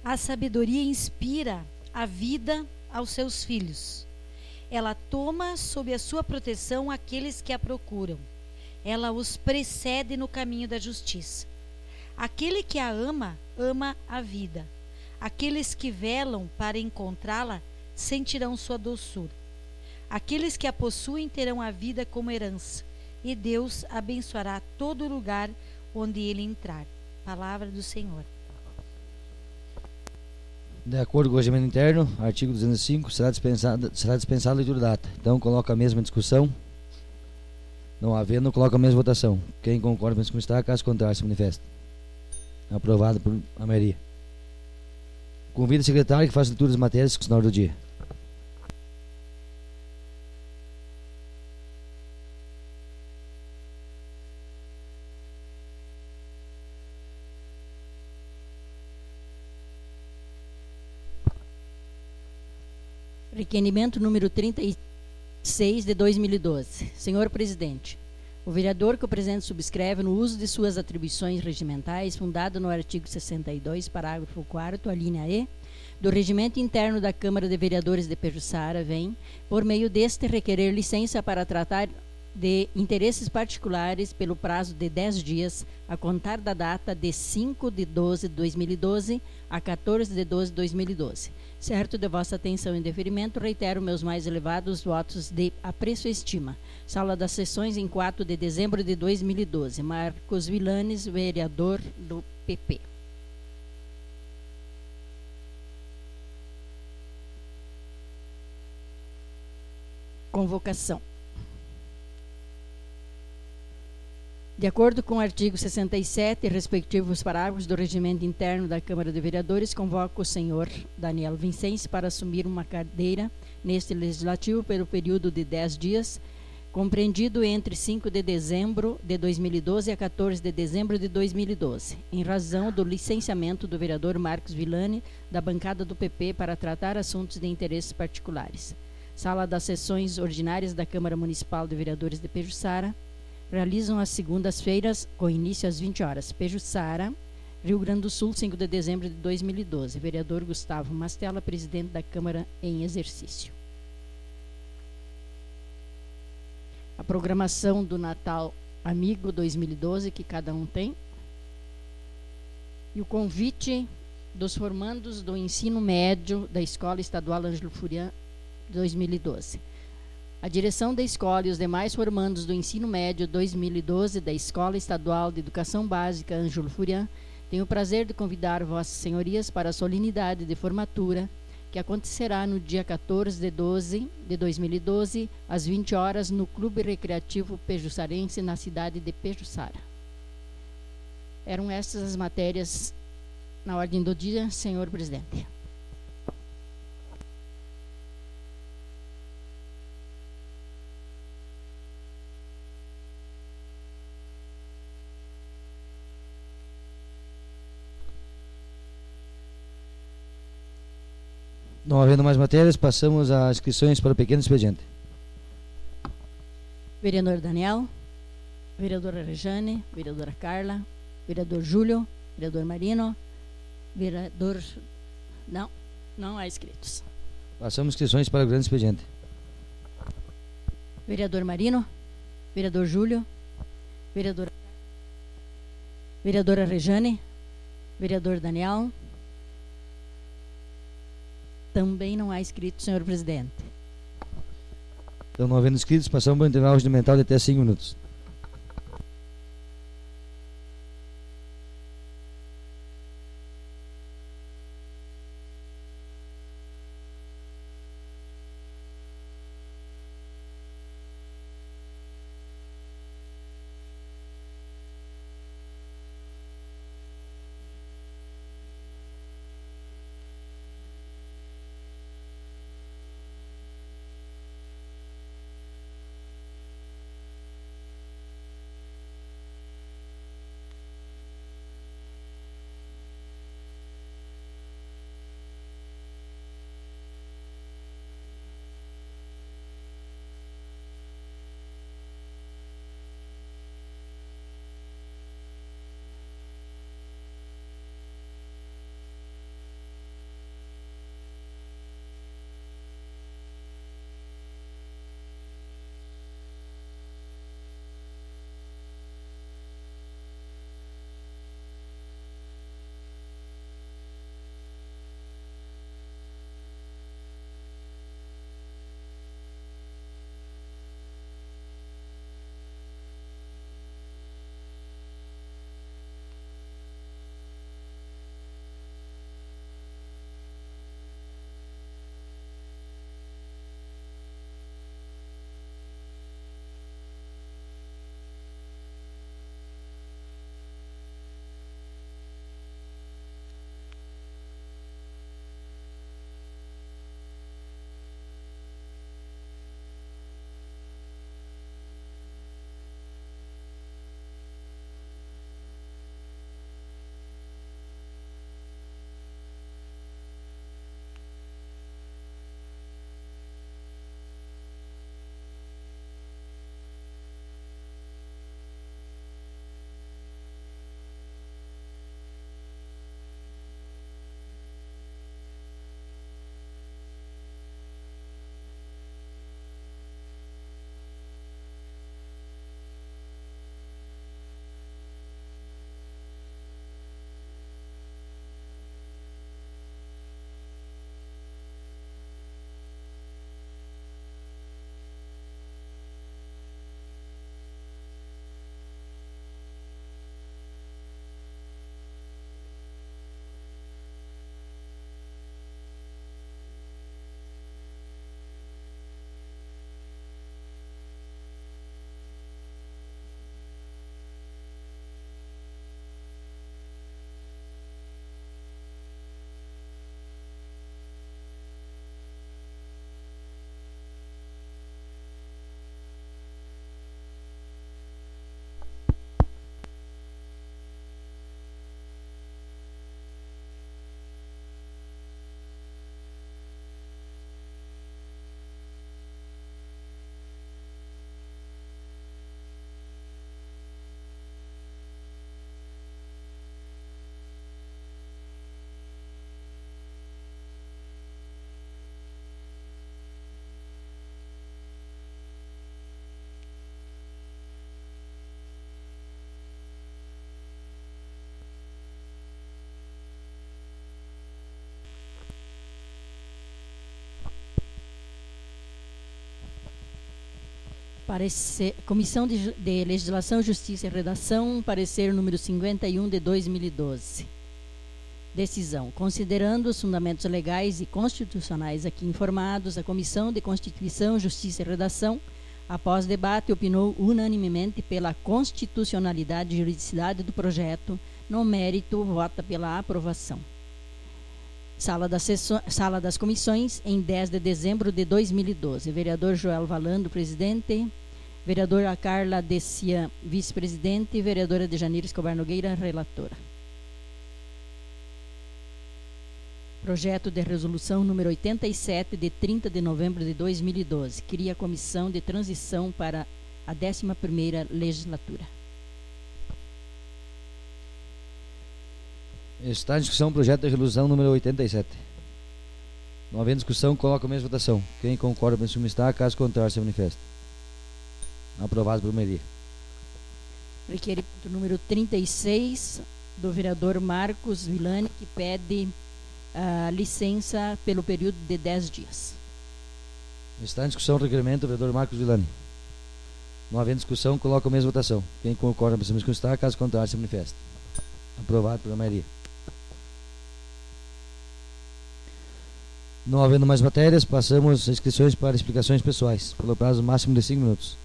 A sabedoria inspira a vida aos seus filhos. Ela toma sob a sua proteção aqueles que a procuram. Ela os precede no caminho da justiça. Aquele que a ama, ama a vida. Aqueles que velam para encontrá-la sentirão sua doçura. Aqueles que a possuem terão a vida como herança, e Deus abençoará todo lugar onde ele entrar. Palavra do Senhor. De acordo com o regimento interno, artigo 205, será dispensada a leitura da ata. Então, coloca a mesma discussão. Não havendo, coloca a mesma votação. Quem concorda com como está, caso contrário, se manifesta. Aprovado por a maioria. Convido a secretária que faça leitura das matérias que estão na ordem do dia. Requerimento número 36 de 2012. Senhor Presidente, o vereador que o presente subscreve no uso de suas atribuições regimentais, fundado no artigo 62, parágrafo 4º, a linha E, do Regimento Interno da Câmara de Vereadores de Pejuçara, vem, por meio deste, requerer licença para tratar de interesses particulares pelo prazo de 10 dias, a contar da data de 5/12/2012 a 14/12/2012. Certo de vossa atenção e deferimento, reitero meus mais elevados votos de apreço e estima. Sala das Sessões, em 4 de dezembro de 2012. Marcos Villanes, vereador do PP. Convocação. De acordo com o artigo 67, respectivos parágrafos do Regimento Interno da Câmara de Vereadores, convoco o senhor Daniel Vincenzi para assumir uma cadeira neste Legislativo pelo período de 10 dias, compreendido entre 5 de dezembro de 2012 a 14 de dezembro de 2012, em razão do licenciamento do vereador Marcos Villani, da bancada do PP, para tratar assuntos de interesses particulares. Sala das Sessões Ordinárias da Câmara Municipal de Vereadores de Pejuçara, realizam às segundas-feiras, com início às 20 horas. Pejuçara, Rio Grande do Sul, 5 de dezembro de 2012. Vereador Gustavo Mastella, presidente da Câmara em exercício. A programação do Natal Amigo 2012, que cada um tem. E o convite dos formandos do ensino médio da Escola Estadual Ângelo Furian 2012. A direção da escola e os demais formandos do ensino médio 2012 da Escola Estadual de Educação Básica Ângelo Furian têm o prazer de convidar vossas senhorias para a solenidade de formatura que acontecerá no dia 14 de 12 de 2012, às 20 horas, no Clube Recreativo Pejuçarense, na cidade de Pejuçara. Eram essas as matérias na ordem do dia, senhor presidente. Não havendo mais matérias, passamos às inscrições para o pequeno expediente. Vereador Daniel, vereadora Rejane, vereadora Carla, vereador Júlio, vereador Marino, vereador... Não há inscritos. Passamos inscrições para o grande expediente. Vereador Marino, vereador Júlio, vereadora Rejane, vereador Daniel. Também não há inscrito, senhor presidente. Então, não havendo inscritos, passamos para o intervalo regimental de até 5 minutos. Comissão de Legislação, Justiça e Redação, parecer número 51 de 2012. Decisão. Considerando os fundamentos legais e constitucionais aqui informados, a Comissão de Constituição, Justiça e Redação, após debate, opinou unanimemente pela constitucionalidade e juridicidade do projeto. No mérito, vota pela aprovação. Sala das Comissões, em 10 de dezembro de 2012. Vereador Joel Valando, presidente. Vereadora Carla Dessian, vice-presidente. Vereadora Dejanira Escobar Nogueira, relatora. Projeto de resolução número 87, de 30 de novembro de 2012. Cria a comissão de transição para a 11ª legislatura. Está em discussão o projeto de resolução número 87. Não havendo discussão, coloca a mesma votação. Quem concorda com o está, caso contrário, se manifesta. Aprovado por maioria. Requerimento número 36, do vereador Marcos Villani, que pede licença pelo período de 10 dias. Está em discussão o requerimento do vereador Marcos Villani. Não havendo discussão, coloca a mesma votação. Quem concorda com o está, caso contrário, se manifesta. Aprovado por maioria. Não havendo mais matérias, passamos às inscrições para explicações pessoais, pelo prazo máximo de 5 minutos.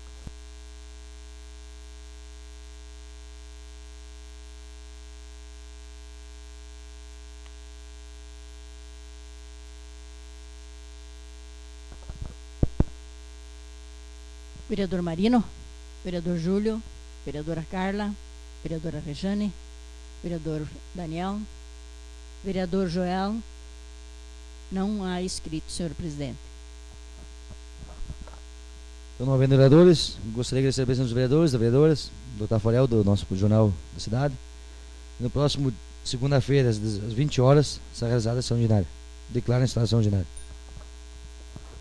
Vereador Marino, vereador Júlio, vereadora Carla, vereadora Rejane, vereador Daniel, vereador Joel. Não há inscrito, senhor presidente. Então, não havendo vereadores, gostaria de agradecer a presença dos vereadores, das vereadoras, do Tafarel, do nosso jornal da cidade. No próximo segunda-feira, às 20 horas, será realizada a sessão ordinária. Declaro a instalação ordinária.